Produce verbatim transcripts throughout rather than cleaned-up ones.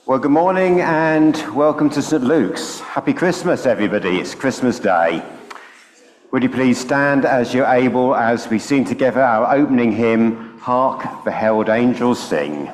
Well, good morning and welcome to Saint Luke's. Happy Christmas, everybody. It's Christmas Day. Would you please stand as you're able as we sing together our opening hymn, Hark the Herald Angels Sing.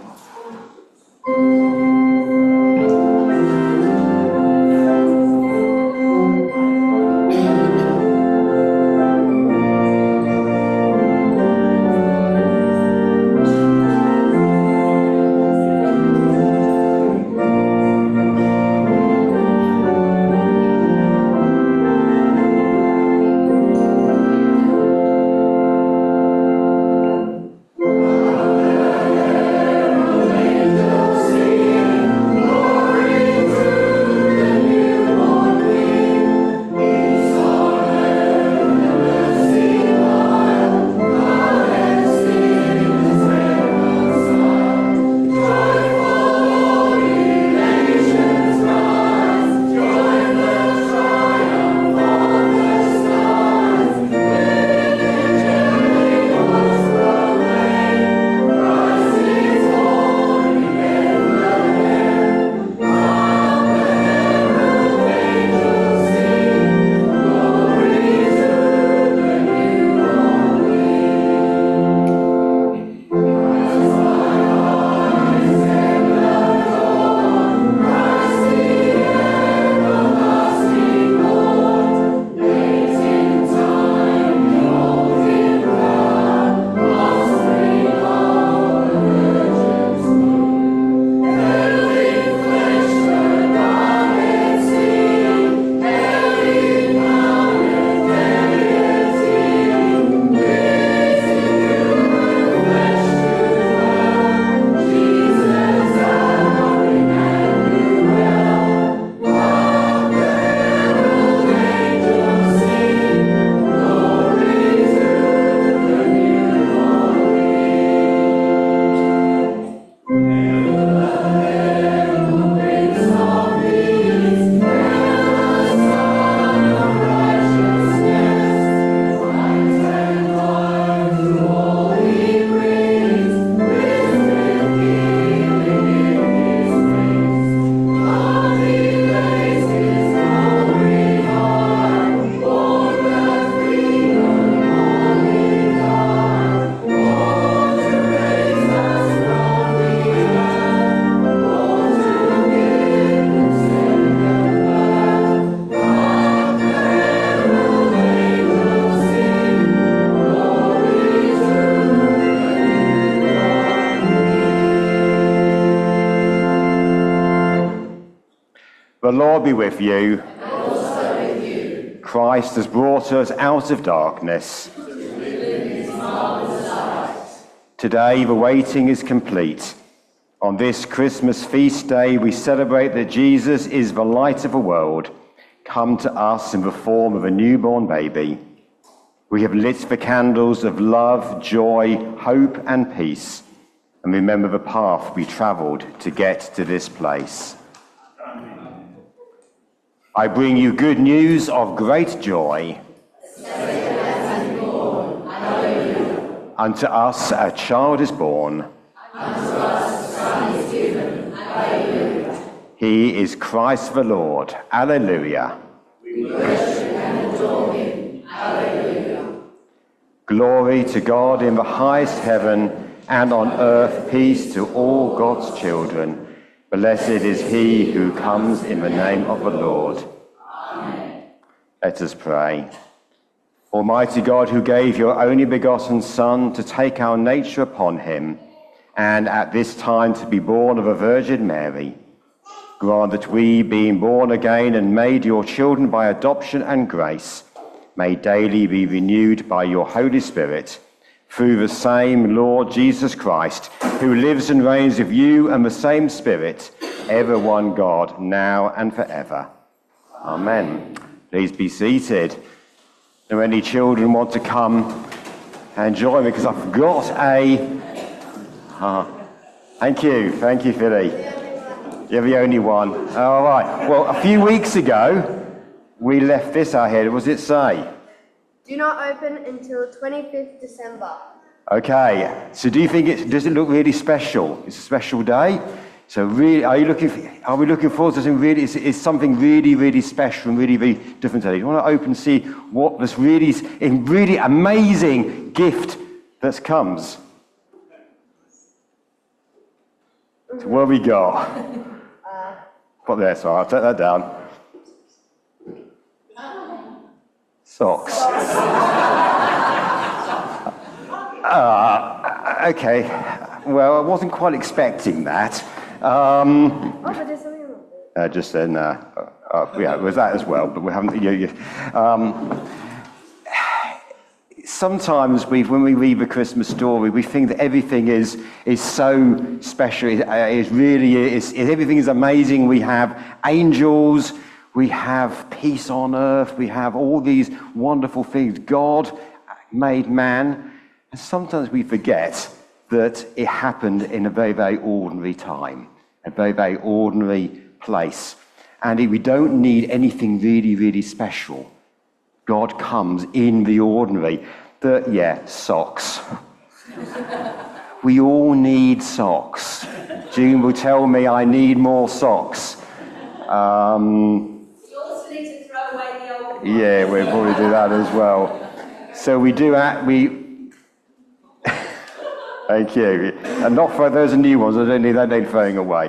The Lord be with you. And also with you. Christ has brought us out of darkness. To live his marvellous light. Today the waiting is complete. On this Christmas feast day we celebrate that Jesus is the light of the world, come to us in the form of a newborn baby. We have lit the candles of love, joy, hope and peace, and remember the path we travelled to get to this place. I bring you good news of great joy. Born. Unto us a child is born. Unto us a son is given. Alleluia. He is Christ the Lord. Alleluia. We worship and adore him. Alleluia. Glory to God in the highest heaven, and on earth peace to all God's children. Blessed is he who comes in the name of the Lord. Amen. Let us pray. Almighty God, who gave your only begotten Son to take our nature upon him, and at this time to be born of a Virgin Mary, grant that we, being born again and made your children by adoption and grace, may daily be renewed by your Holy Spirit, through the same Lord Jesus Christ, who lives and reigns with you and the same Spirit, ever one God, now and forever. Amen. Please be seated. If any children want to come and join me, because I've got a... Uh, thank you. Thank you, Philly. You're the only one. All right. Well, a few weeks ago, we left this out here. What does it say? Do not open until twenty-fifth December. Okay, so do you think it, does it look really special? It's a special day. So really, are you looking? For, are we looking forward to something really? It's, it's something really, really special and really, really different today. You want to open and see what this really, a really amazing gift that comes. So what have we got? Put there, so I'll take that down. Socks. uh, okay. Well, I wasn't quite expecting that. Um, Oh, but there's something wrong. uh, just then, uh, uh, yeah, it was that as well, but we haven't. You, you, um, sometimes we, when we read the Christmas story, we think that everything is is so special. It, uh, it really is. It, everything is amazing. We have angels. We have peace on earth. We have all these wonderful things. God made man, and sometimes we forget that it happened in a very, very ordinary time, a very, very ordinary place. And we don't need anything really, really special. God comes in the ordinary. The, yeah, socks. We all need socks. June will tell me I need more socks. Um, You also need to throw away the old ones. yeah, we'll probably do that as well. So we do act, we... Thank you. And not for those are new ones, I don't need that need throwing away.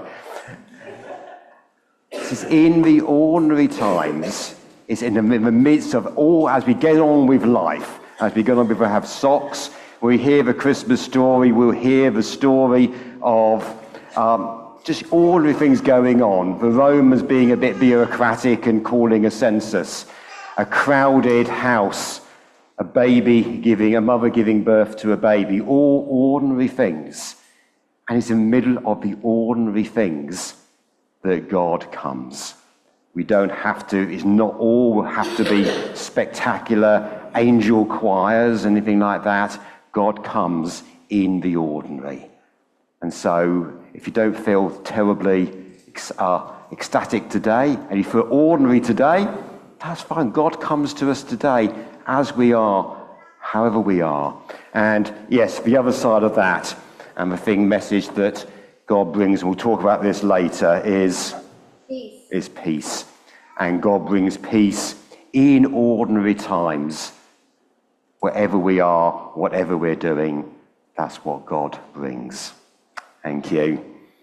It's in the ordinary times, it's in the, in the midst of all, as we get on with life, as we get on with, we have socks, we hear the Christmas story, we'll hear the story of um, just ordinary things going on. The Romans being a bit bureaucratic and calling a census, a crowded house, a baby giving, a mother giving birth to a baby, all ordinary things. And it's in the middle of the ordinary things that God comes. We don't have to, it's not all have to be spectacular angel choirs, anything like that. God comes in the ordinary. And so, if you don't feel terribly uh, ecstatic today, and you feel ordinary today, that's fine. God comes to us today as we are, however we are. And yes, the other side of that, and the thing message that God brings, and we'll talk about this later, is Peace. is peace. And God brings peace in ordinary times. Wherever we are, whatever we're doing, that's what God brings. Thank you.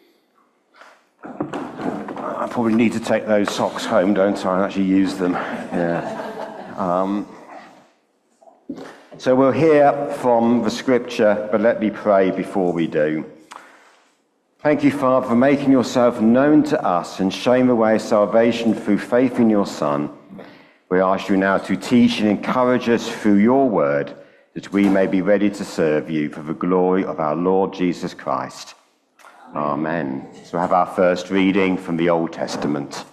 I probably need to take those socks home, don't I, and actually use them. Yeah. Um, so we'll hear from the scripture, but let me pray before we do. Thank you, Father, for making yourself known to us and showing the way of salvation through faith in your Son. We ask you now to teach and encourage us through your word, that we may be ready to serve you for the glory of our Lord Jesus Christ. Amen. So we have our first reading from the Old Testament.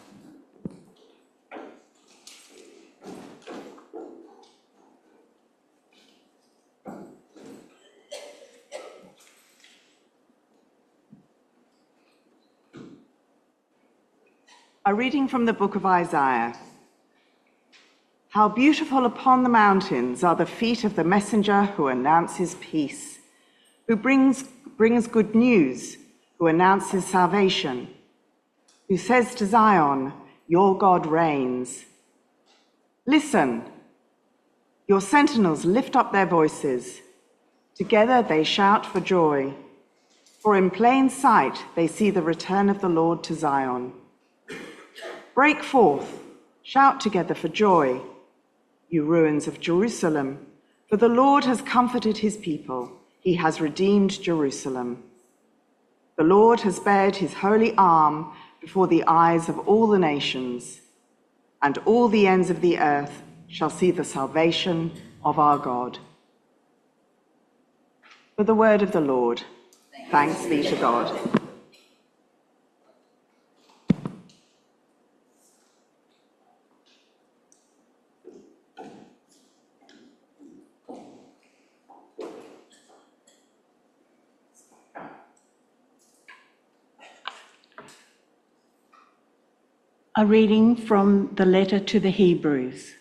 A reading from the book of Isaiah. How beautiful upon the mountains are the feet of the messenger who announces peace, who brings, brings good news, who announces salvation, who says to Zion, your God reigns. Listen, your sentinels lift up their voices. Together they shout for joy, for in plain sight they see the return of the Lord to Zion. Break forth, shout together for joy, you ruins of Jerusalem, for the Lord has comforted his people, he has redeemed Jerusalem. The Lord has bared his holy arm before the eyes of all the nations, and all the ends of the earth shall see the salvation of our God. For the word of the Lord, thanks be to God. A reading from the letter to the Hebrews.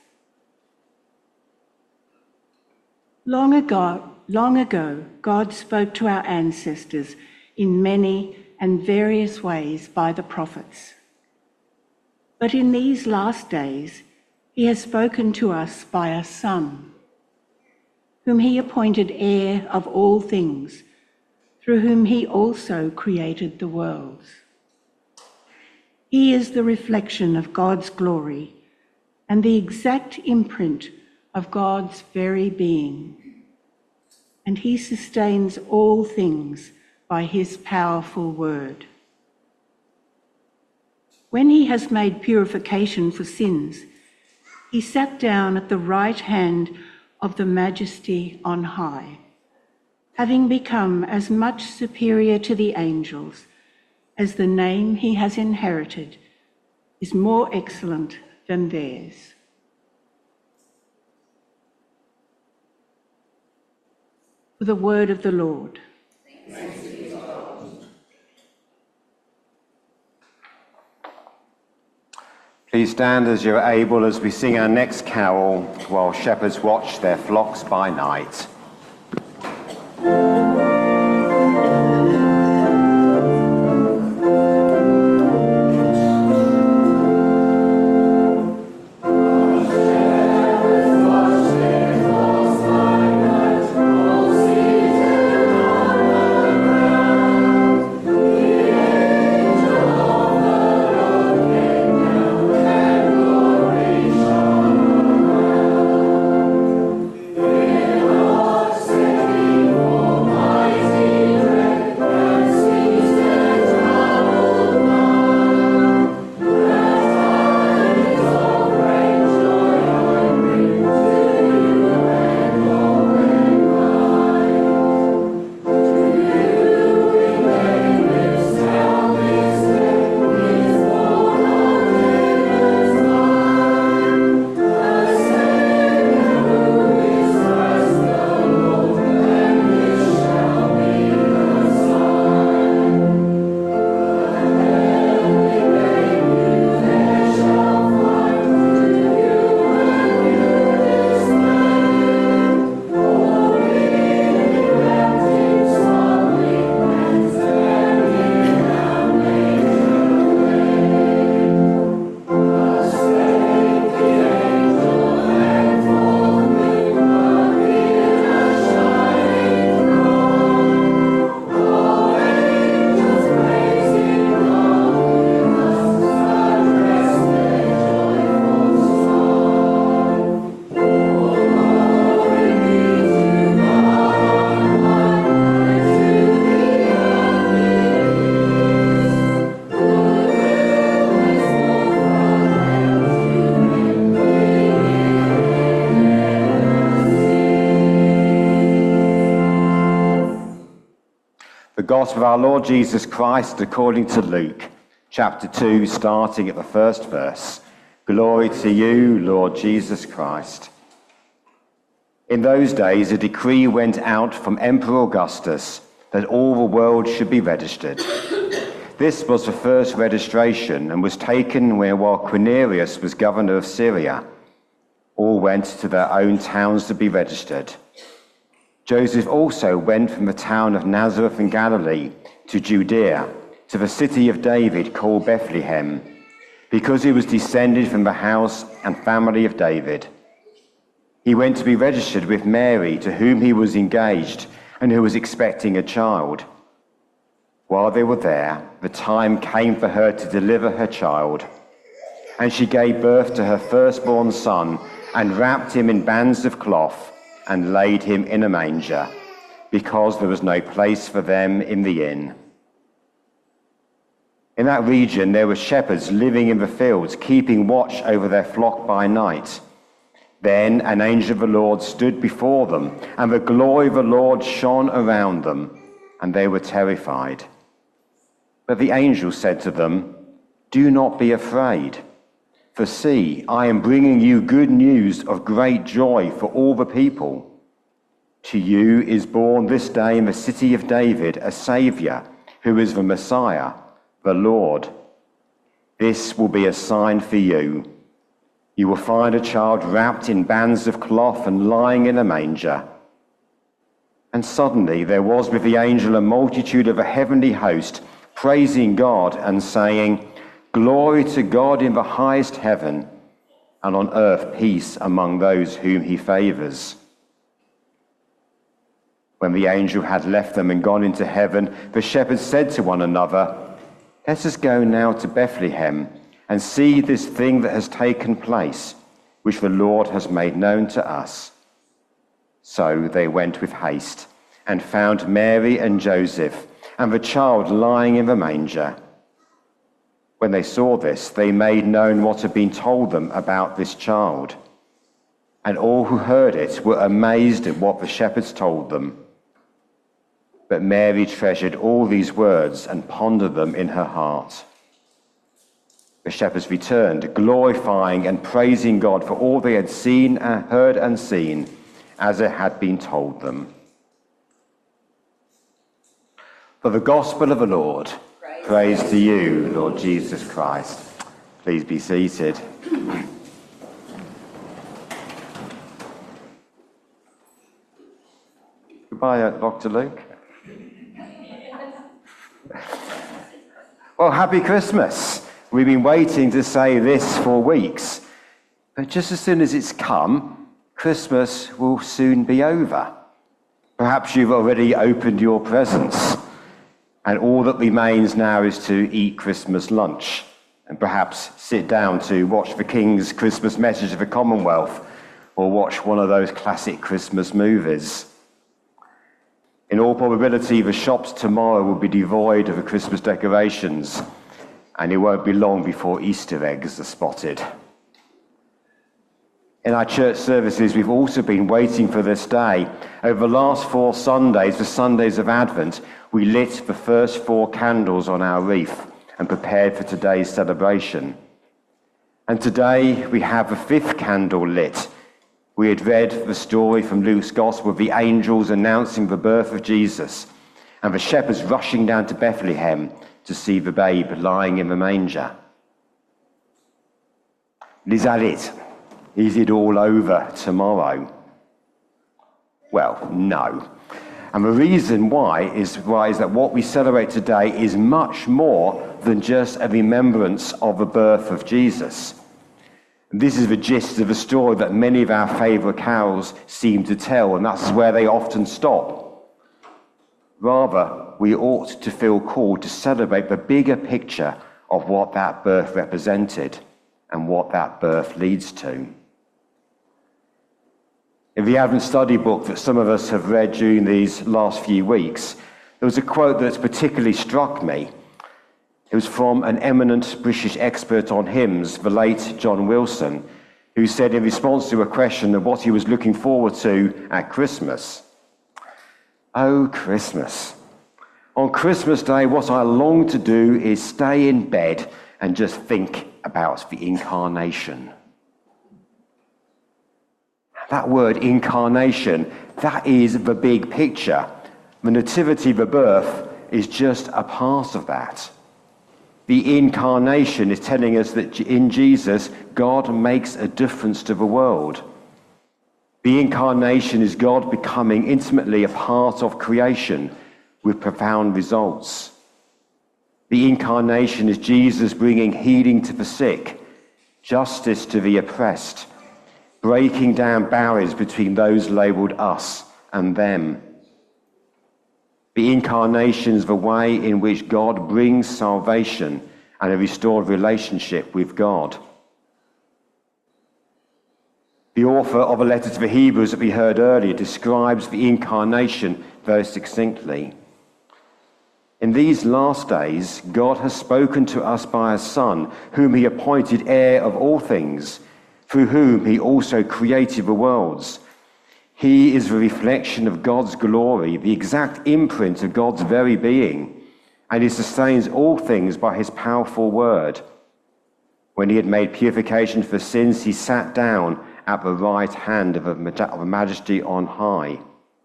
Long ago, long ago, God spoke to our ancestors in many and various ways by the prophets. But in these last days, he has spoken to us by a Son, whom he appointed heir of all things, through whom he also created the worlds. He is the reflection of God's glory and the exact imprint of God's very being, and he sustains all things by his powerful word. When he has made purification for sins, he sat down at the right hand of the Majesty on high, having become as much superior to the angels as the name he has inherited is more excellent than theirs. For the word of the Lord. Thanks be to God. Please stand as you're able as we sing our next carol while shepherds watch their flocks by night. The Gospel of our Lord Jesus Christ according to Luke, chapter two, starting at the first verse. Glory to you, Lord Jesus Christ. In those days, a decree went out from Emperor Augustus that all the world should be registered. This was the first registration and was taken while Quirinius was governor of Syria. All went to their own towns to be registered. Joseph also went from the town of Nazareth in Galilee to Judea, to the city of David called Bethlehem, because he was descended from the house and family of David. He went to be registered with Mary, to whom he was engaged and who was expecting a child. While they were there, the time came for her to deliver her child, and she gave birth to her firstborn son and wrapped him in bands of cloth and laid him in a manger, because there was no place for them in the inn. In that region there were shepherds living in the fields, keeping watch over their flock by night. Then an angel of the Lord stood before them, and the glory of the Lord shone around them, and they were terrified. But the angel said to them, "Do not be afraid. For see, I am bringing you good news of great joy for all the people. To you is born this day in the city of David a Saviour, who is the Messiah, the Lord. This will be a sign for you. You will find a child wrapped in bands of cloth and lying in a manger." And suddenly there was with the angel a multitude of a heavenly host, praising God and saying, "Glory to God in the highest heaven, and on earth peace among those whom he favours." When the angel had left them and gone into heaven, the shepherds said to one another, "Let us go now to Bethlehem and see this thing that has taken place, which the Lord has made known to us." So they went with haste and found Mary and Joseph and the child lying in the manger. When they saw this, they made known what had been told them about this child. And all who heard it were amazed at what the shepherds told them. But Mary treasured all these words and pondered them in her heart. The shepherds returned, glorifying and praising God for all they had seen and heard and seen, as it had been told them. For the gospel of the Lord, praise, praise to you, Lord Jesus Christ. Please be seated. Goodbye, uh, Doctor Luke. Well, happy Christmas. We've been waiting to say this for weeks, but just as soon as it's come, Christmas will soon be over. Perhaps you've already opened your presents, and all that remains now is to eat Christmas lunch and perhaps sit down to watch the King's Christmas Message of the Commonwealth or watch one of those classic Christmas movies. In all probability, the shops tomorrow will be devoid of the Christmas decorations, and it won't be long before Easter eggs are spotted. In our church services, we've also been waiting for this day. Over the last four Sundays, the Sundays of Advent, we lit the first four candles on our wreath and prepared for today's celebration. And today we have the fifth candle lit. We had read the story from Luke's Gospel of the angels announcing the birth of Jesus and the shepherds rushing down to Bethlehem to see the babe lying in the manger. Is that it? Is it all over tomorrow? Well, no. And the reason why is, why is that what we celebrate today is much more than just a remembrance of the birth of Jesus. This is the gist of a story that many of our favourite carols seem to tell, and that's where they often stop. Rather, we ought to feel called to celebrate the bigger picture of what that birth represented and what that birth leads to. In the Advent study book that some of us have read during these last few weeks, there was a quote that's particularly struck me. It was from an eminent British expert on hymns, the late John Wilson, who said in response to a question of what he was looking forward to at Christmas, "Oh, Christmas. On Christmas Day, what I long to do is stay in bed and just think about the incarnation." That word incarnation, that is the big picture. The nativity, the birth, is just a part of that. The incarnation is telling us that in Jesus, God makes a difference to the world. The incarnation is God becoming intimately a part of creation with profound results. The incarnation is Jesus bringing healing to the sick, justice to the oppressed, breaking down barriers between those labelled us and them. The incarnation is the way in which God brings salvation and a restored relationship with God. The author of a letter to the Hebrews that we heard earlier describes the incarnation very succinctly. In these last days, God has spoken to us by his Son, whom he appointed heir of all things, through whom he also created the worlds. He is the reflection of God's glory, the exact imprint of God's very being, and he sustains all things by his powerful word. When he had made purification for sins, he sat down at the right hand of a majesty on high.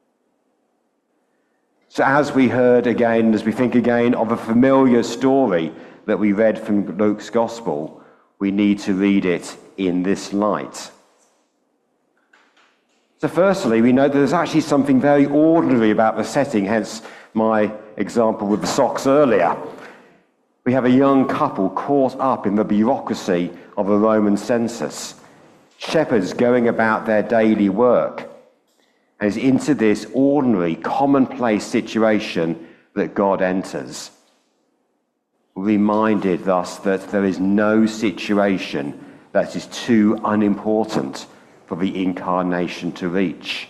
So as we heard again, as we think again of a familiar story that we read from Luke's Gospel, we need to read it in this light. So firstly, we know that there's actually something very ordinary about the setting, hence my example with the socks earlier. We have a young couple caught up in the bureaucracy of a Roman census, shepherds going about their daily work. And it's into this ordinary, commonplace situation that God enters. Reminded thus that there is no situation that is too unimportant for the incarnation to reach.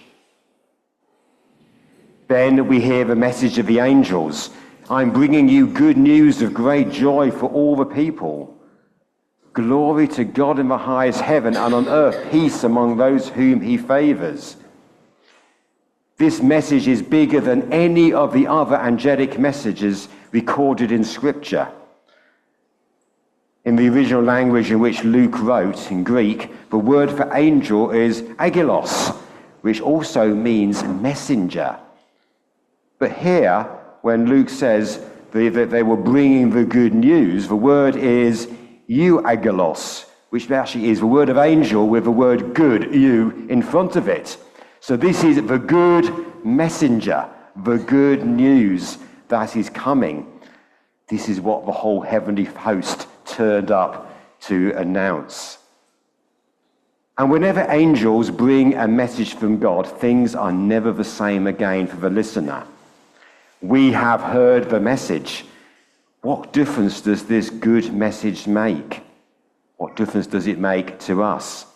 Then we hear the message of the angels. I'm bringing you good news of great joy for all the people. Glory to God in the highest heaven, and on earth peace among those whom he favors. This message is bigger than any of the other angelic messages recorded in Scripture. In the original language in which Luke wrote, in Greek, the word for angel is angelos, which also means messenger. But here, when Luke says that they were bringing the good news, the word is euangelos, which actually is the word of angel with the word good, you, in front of it. So this is the good messenger, the good news that is coming. This is what the whole heavenly host turned up to announce. And whenever angels bring a message from God, things are never the same again for the listener. We have heard the message. What difference does this good message make? What difference does it make to us?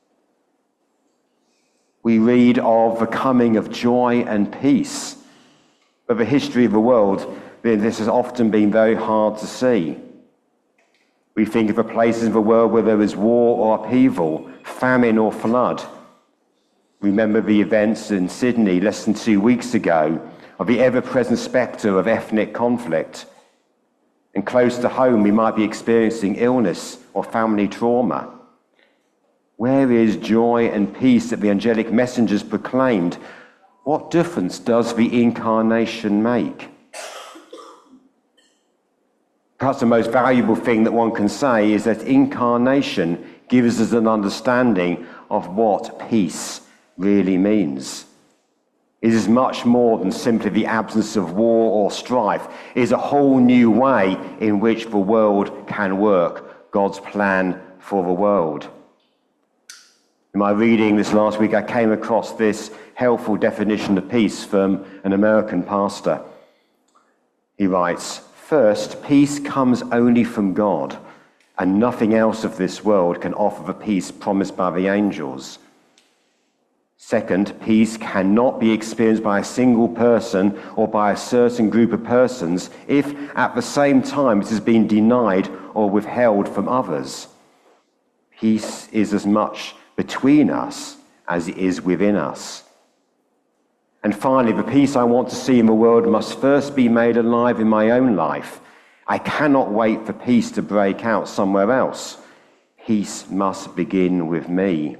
We read of the coming of joy and peace. But the history of the world, this has often been very hard to see. We think of the places in the world where there is war or upheaval, famine or flood. Remember the events in Sydney less than two weeks ago of the ever-present spectre of ethnic conflict. And close to home, we might be experiencing illness or family trauma. Where is joy and peace that the angelic messengers proclaimed? What difference does the incarnation make? Perhaps the most valuable thing that one can say is that incarnation gives us an understanding of what peace really means. It is much more than simply the absence of war or strife. It is a whole new way in which the world can work, God's plan for the world. In my reading this last week, I came across this helpful definition of peace from an American pastor. He writes, "First, peace comes only from God, and nothing else of this world can offer the peace promised by the angels. Second, peace cannot be experienced by a single person or by a certain group of persons if at the same time it has been denied or withheld from others. Peace is as much between us as it is within us. And finally, the peace I want to see in the world must first be made alive in my own life. I cannot wait for peace to break out somewhere else. Peace must begin with me."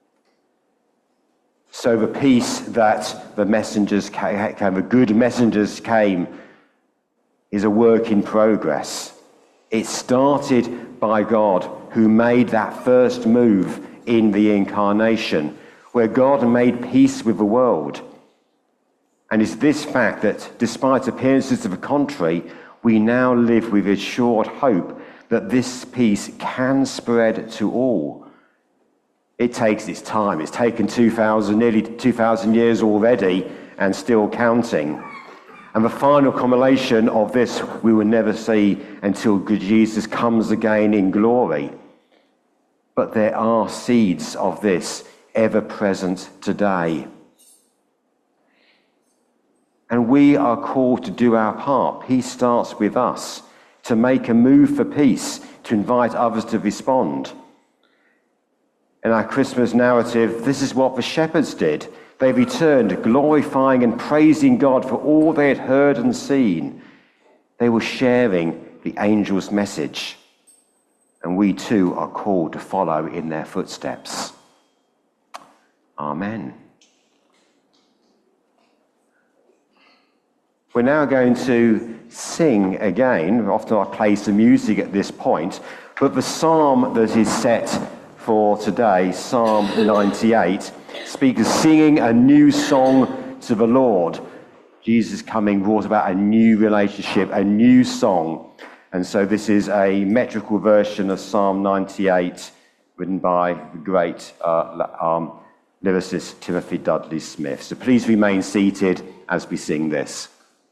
So the peace that the messengers came, the good messengers came, is a work in progress. It started by God, who made that first move in the incarnation, where God made peace with the world. And it's this fact that, despite appearances to the contrary, we now live with assured hope that this peace can spread to all. It takes its time. It's taken two thousand, nearly two thousand years already and still counting. And the final culmination of this we will never see until good Jesus comes again in glory. But there are seeds of this ever present today. And we are called to do our part. Peace starts with us, to make a move for peace, to invite others to respond. In our Christmas narrative, this is what the shepherds did. They returned, glorifying and praising God for all they had heard and seen. They were sharing the angel's message. And we too are called to follow in their footsteps. Amen. We're now going to sing again. Often I play some music at this point, but the psalm that is set for today, Psalm ninety-eight, speaks of singing a new song to the Lord. Jesus coming brought about a new relationship, a new song. And so this is a metrical version of Psalm ninety-eight, written by the great uh, um, lyricist Timothy Dudley Smith. So please remain seated as we sing this.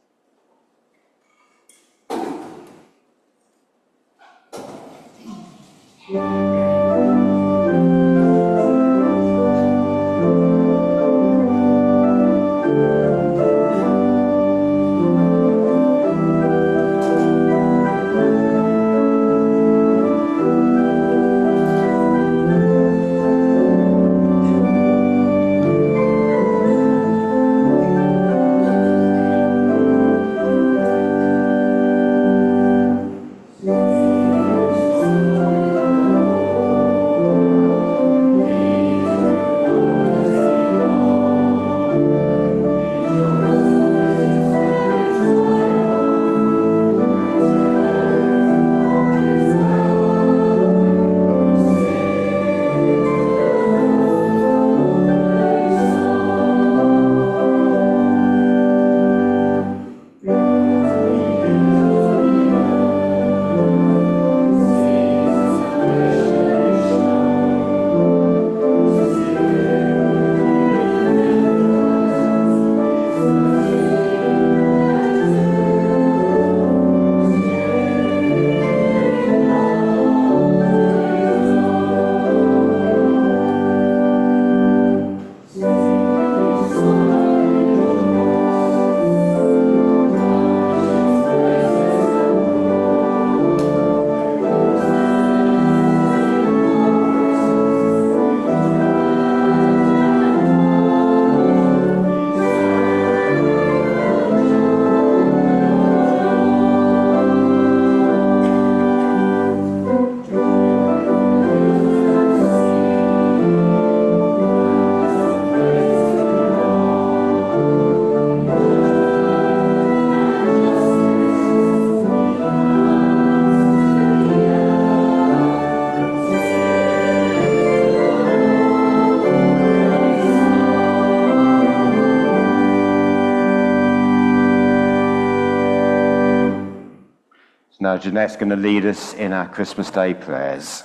Now, Jeanette's going to lead us in our Christmas Day prayers.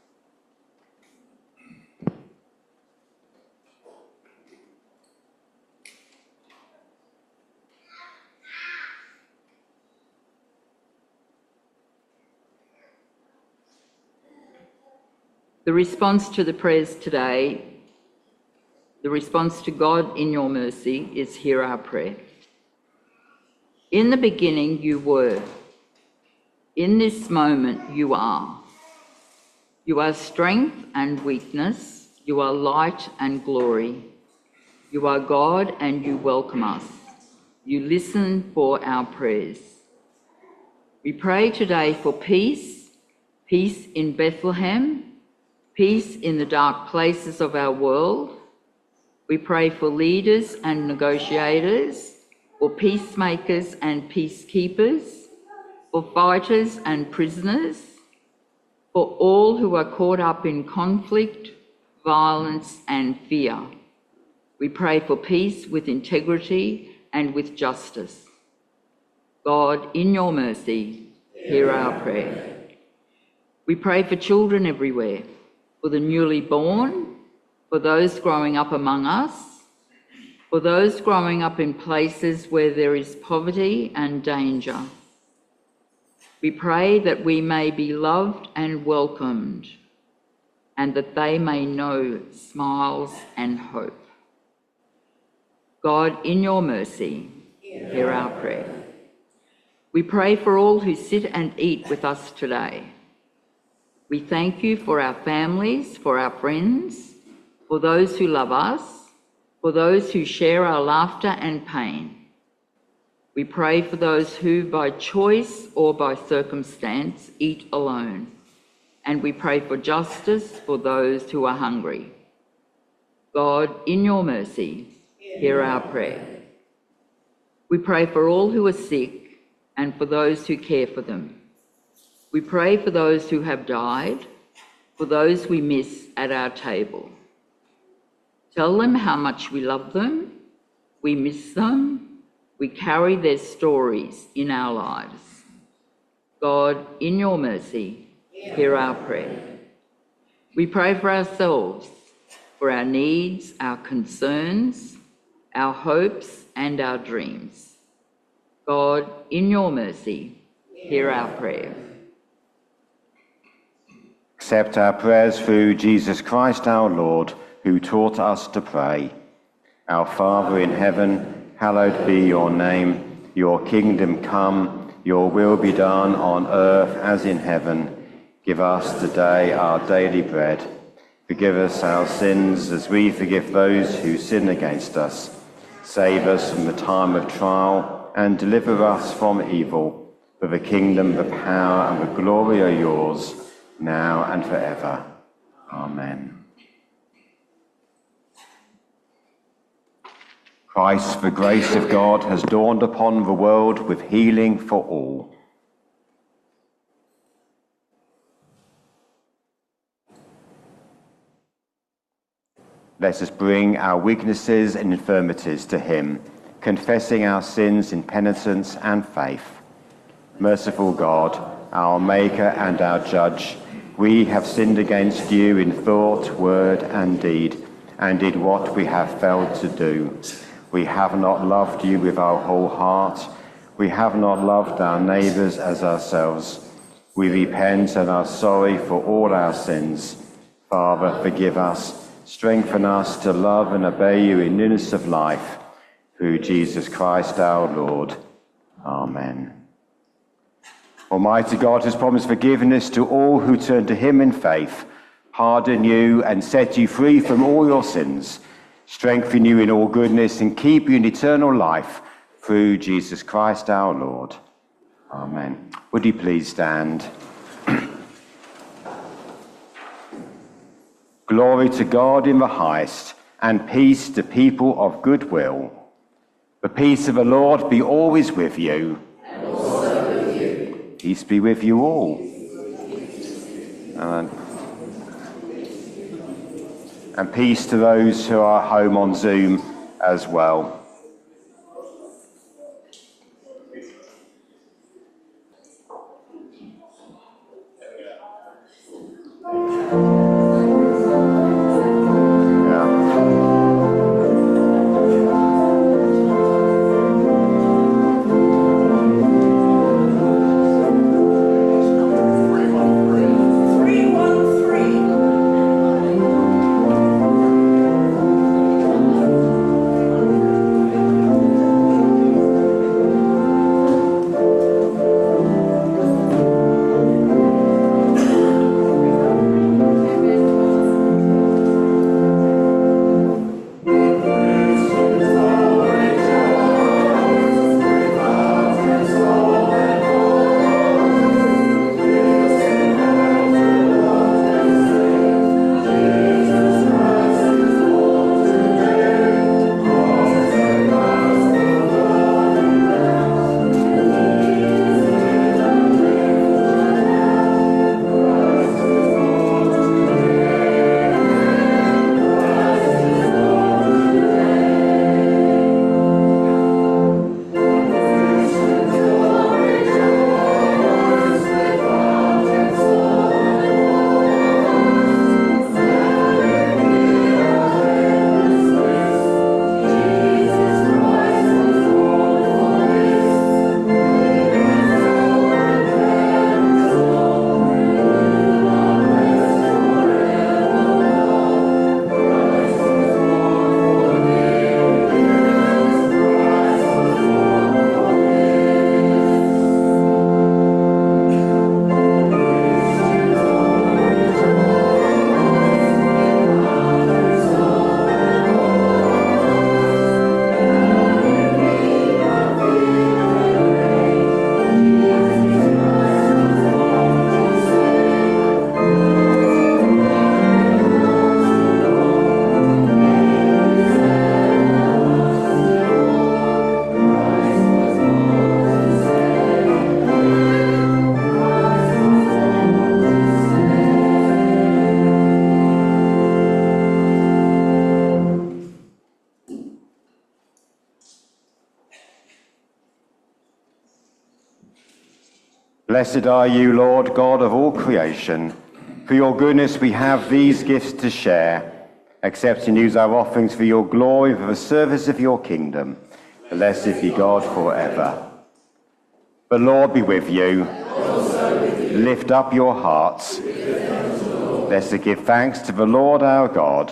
The response to the prayers today, the response to God in your mercy is hear our prayer. In the beginning you were. In this moment you are. You are strength and weakness. You are light and glory. You are God and you welcome us. You listen for our prayers. We pray today for peace, peace in Bethlehem, peace in the dark places of our world. We pray for leaders and negotiators, for peacemakers and peacekeepers, for fighters and prisoners, for all who are caught up in conflict, violence and fear. We pray for peace with integrity and with justice. God, in your mercy, hear our prayer. We pray for children everywhere, for the newly born, for those growing up among us, for those growing up in places where there is poverty and danger. We pray that we may be loved and welcomed, and that they may know smiles and hope. God, in your mercy, hear our prayer. We pray for all who sit and eat with us today. We thank you for our families, for our friends, for those who love us, for those who share our laughter and pain. We pray for those who, by choice or by circumstance, eat alone. And we pray for justice for those who are hungry. God, in your mercy, hear our prayer. We pray for all who are sick and for those who care for them. We pray for those who have died, for those we miss at our table. Tell them how much we love them, we miss them, we carry their stories in our lives. God, in your mercy, hear our prayer. We pray for ourselves, for our needs, our concerns, our hopes and our dreams. God, in your mercy, hear our prayer. Accept our prayers through Jesus Christ our Lord, who taught us to pray. Our Father in heaven, hallowed be your name. Your kingdom come, your will be done on earth as in heaven. Give us today our daily bread. Forgive us our sins as we forgive those who sin against us. Save us from the time of trial and deliver us from evil. For the kingdom, the power and the glory are yours, now and forever. Amen. Christ, the grace of God has dawned upon the world with healing for all. Let us bring our weaknesses and infirmities to him, confessing our sins in penitence and faith. Merciful God, our Maker and our Judge, we have sinned against you in thought, word and deed, and did what we have failed to do. We have not loved you with our whole heart. We have not loved our neighbours as ourselves. We repent and are sorry for all our sins. Father, forgive us. Strengthen us to love and obey you in newness of life. Through Jesus Christ our Lord. Amen. Almighty God has promised forgiveness to all who turn to him in faith, pardon you and set you free from all your sins, strengthen you in all goodness and keep you in eternal life through Jesus Christ our Lord. Amen. Would you please stand? Glory to God in the highest, and peace to people of good will. The peace of the Lord be always with you. And also with you. Peace be with you all. And, and peace to those who are home on Zoom as well. Blessed are you, Lord, God of all creation. For your goodness we have these gifts to share. Accept and use our offerings for your glory, for the service of your kingdom. Blessed be God forever. The Lord be with you. Also with you. Lift up your hearts. Let's give thanks to the Lord our God.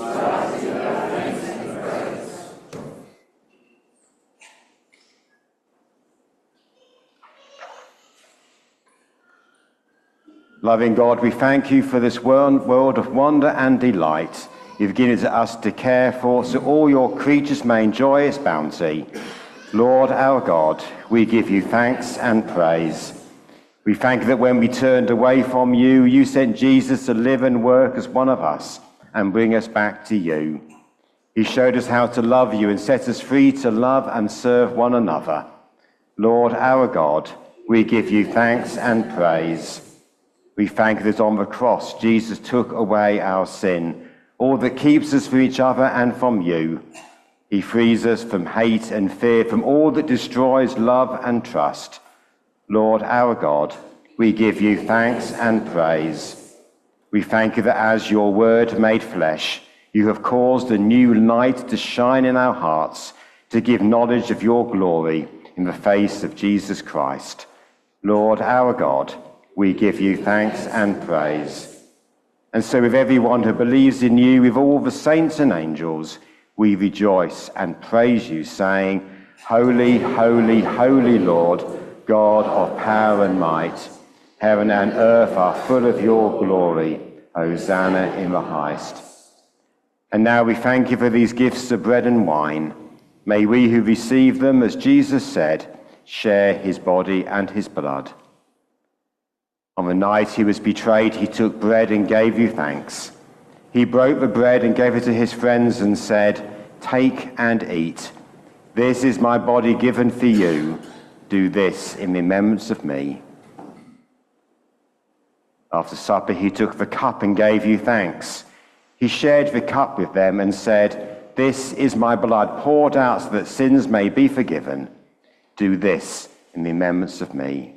Loving God, we thank you for this world of wonder and delight you've given to us to care for, so all your creatures may enjoy its bounty. Lord our God, we give you thanks and praise. We thank you that when we turned away from you, you sent Jesus to live and work as one of us and bring us back to you. He showed us how to love you and set us free to love and serve one another. Lord our God, we give you thanks and praise. We thank you that on the cross, Jesus took away our sin, all that keeps us from each other and from you. He frees us from hate and fear, from all that destroys love and trust. Lord our God, we give you thanks and praise. We thank you that as your word made flesh, you have caused a new light to shine in our hearts, to give knowledge of your glory in the face of Jesus Christ. Lord our God, we give you thanks and praise. And so with everyone who believes in you, with all the saints and angels, we rejoice and praise you, saying, Holy, holy, holy Lord, God of power and might. Heaven and earth are full of your glory. Hosanna in the highest. And now we thank you for these gifts of bread and wine. May we who receive them, as Jesus said, share his body and his blood. On the night he was betrayed, he took bread and gave you thanks. He broke the bread and gave it to his friends and said, Take and eat. This is my body given for you. Do this in remembrance of me. After supper, he took the cup and gave you thanks. He shared the cup with them and said, This is my blood poured out so that sins may be forgiven. Do this in remembrance of me.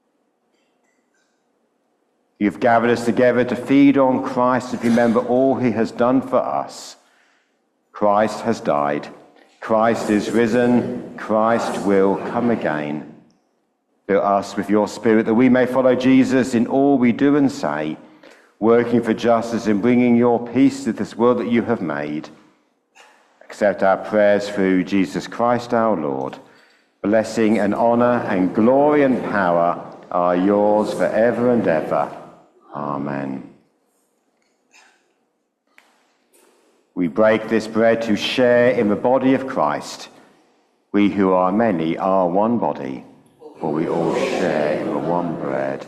You've gathered us together to feed on Christ and remember all he has done for us. Christ has died. Christ is risen. Christ will come again. Fill us with your Spirit that we may follow Jesus in all we do and say, working for justice and bringing your peace to this world that you have made. Accept our prayers through Jesus Christ our Lord. Blessing and honor and glory and power are yours forever and ever. Amen. We break this bread to share in the body of Christ. We who are many are one body, for we all share in the one bread.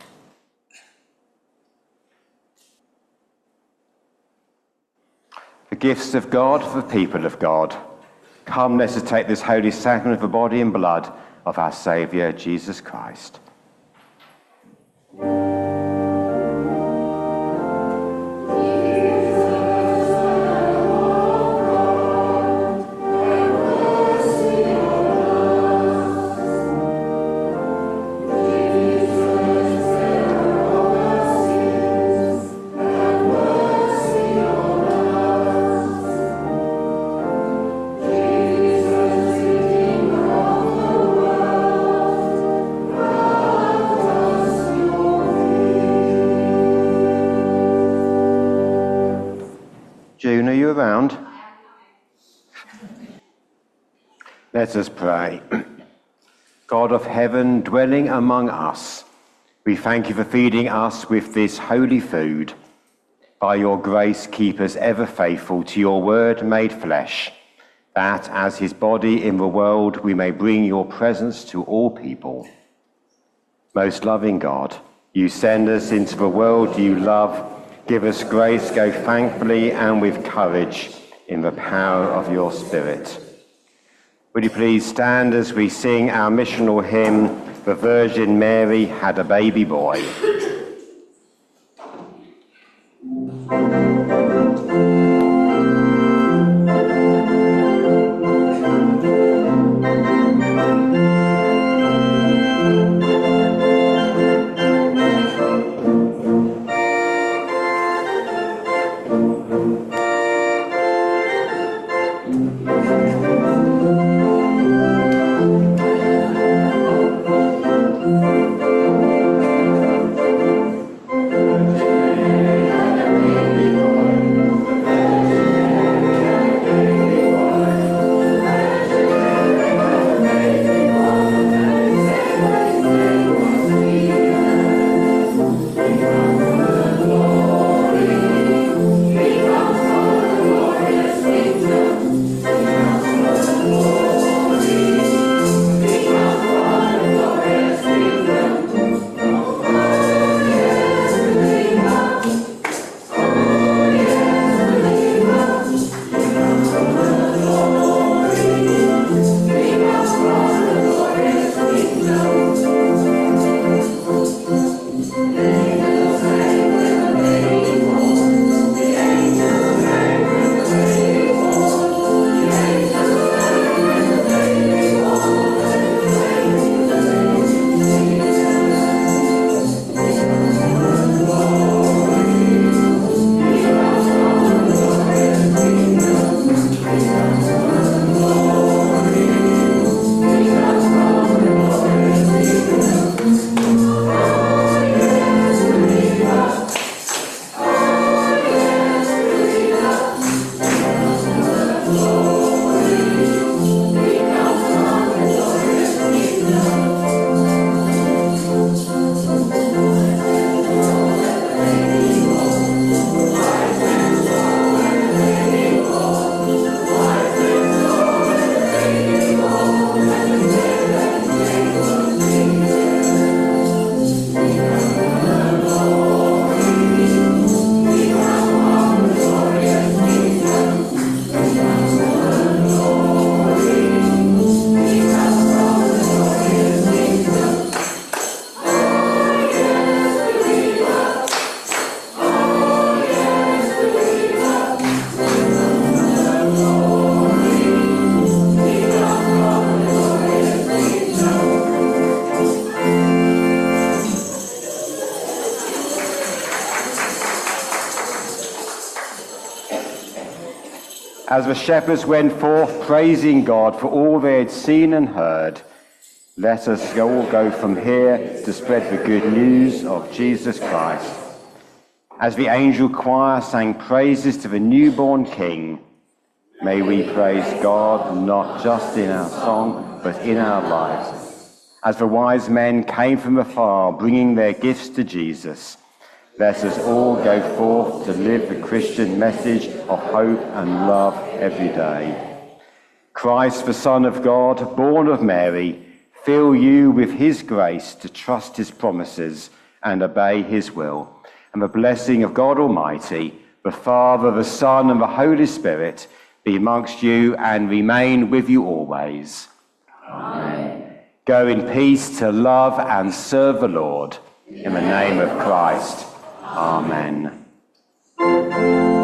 The gifts of God for the people of God. Come, let us take this holy sacrament of the body and blood of our Saviour, Jesus Christ. June, are you around? Let us pray. God of heaven, dwelling among us, we thank you for feeding us with this holy food. By your grace, keep us ever faithful to your word made flesh, that as his body in the world, we may bring your presence to all people. Most loving God, you send us into the world you love. Give us grace, go thankfully and with courage in the power of your Spirit. Would you please stand as we sing our missional hymn, The Virgin Mary Had a Baby Boy. As the shepherds went forth praising God for all they had seen and heard, let us all go from here to spread the good news of Jesus Christ. As the angel choir sang praises to the newborn King, may we praise God not just in our song, but in our lives. As the wise men came from afar, bringing their gifts to Jesus, let us all go forth to live the Christian message of hope and love every day. Christ, the Son of God, born of Mary, fill you with his grace to trust his promises and obey his will. And the blessing of God Almighty, the Father, the Son, and the Holy Spirit be amongst you and remain with you always. Amen. Go in peace to love and serve the Lord. In the name of Christ. Amen.